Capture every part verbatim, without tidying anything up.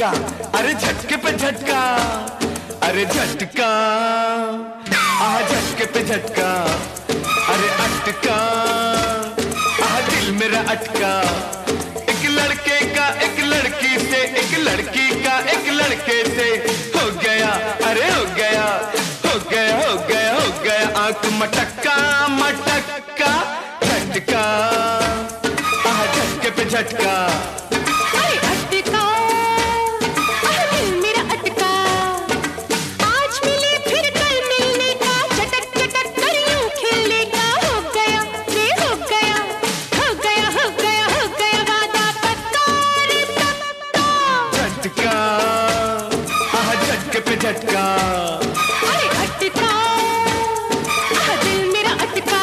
झटका, अरे झटके पे झटका, अरे झटका, आह झटके पे झटका, अरे अटका, आह दिल मेरा अटका। एक लड़के का एक लड़की से, एक लड़की का एक लड़के से हो गया, अरे हो गया, हो गया, हो गया, हो गया आंख मटक्का मटक्का। झटका, आह झटके पे झटका, अरे अटका, आह दिल मेरा अटका। आज मिले फिर कल मिलने का, चटक चटक कर यूं खेलने का। हो गया रे हो गया, हो गया, हो गया, हो गया वादा पक्का रे पक्का। झटका, आह झटके पे झटका, अरे अटका, आह दिल मेरा अटका।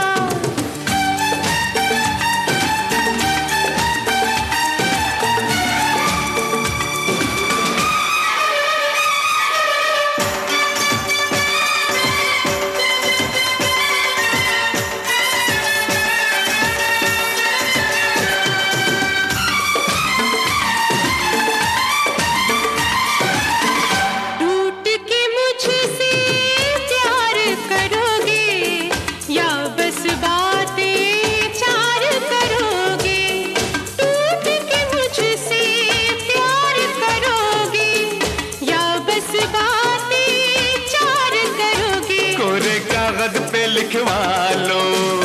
कागज पे लिखवा लो,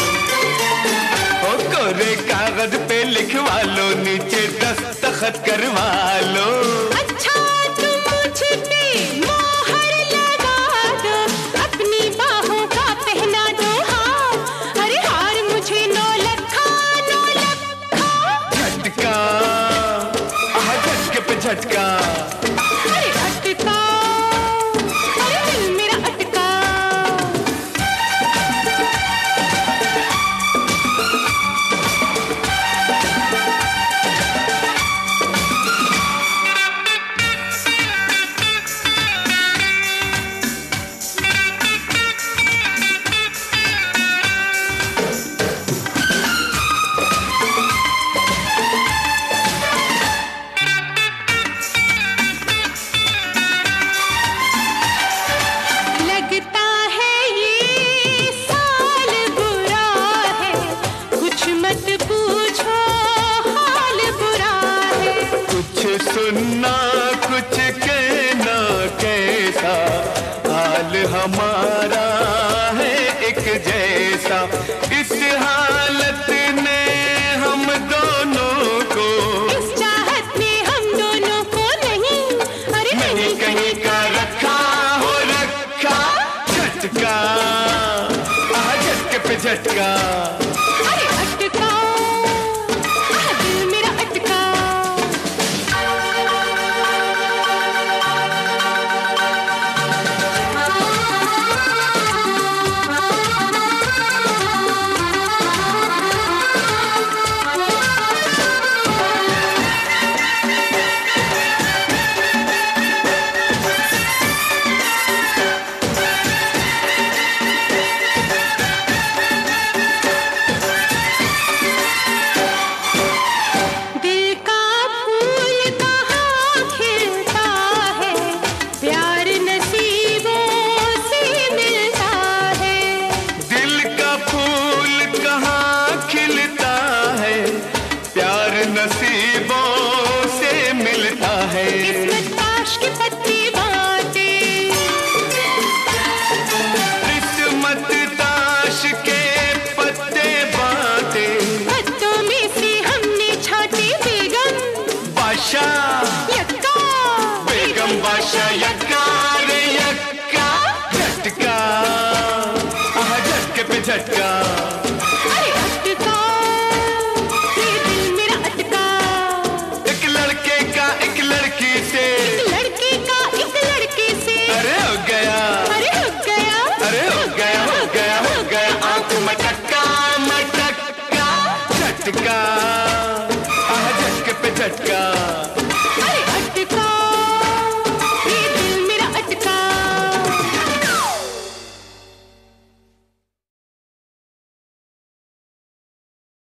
ओ कोरे कागज पे लिखवा लो, नीचे दस्तखत करवा लो। अच्छा तुम मुझ पे मोहर लगा दो, अपनी बाहों का पहना दो हार। अरे हार मुझे नौ लखा नौ लखा। झटका, आह झटके पे झटका, अरे अटका, अरे दिल मेरा अटका। सुनना कुछ कहना कैसा, हाल हमारा है एक जैसा। इस हालत ने हम दोनों को, इस चाहत ने हम दोनों को नहीं, अरे नहीं कहीं का रखा हो रखा। झटका, आह झटके पे झटका, अरे अटका, आह दिल मेरा अटका। नसीबों से मिलता है, किस्मत ताश की पत्ती बाटे, किस्मत ताश के पत्ते बाटे। पत्तों में से हमने छाटे बेगम बादशाह यक्का, बेगम बादशाह यक्का रे यक्का। झटका, आह झटके पे झटका।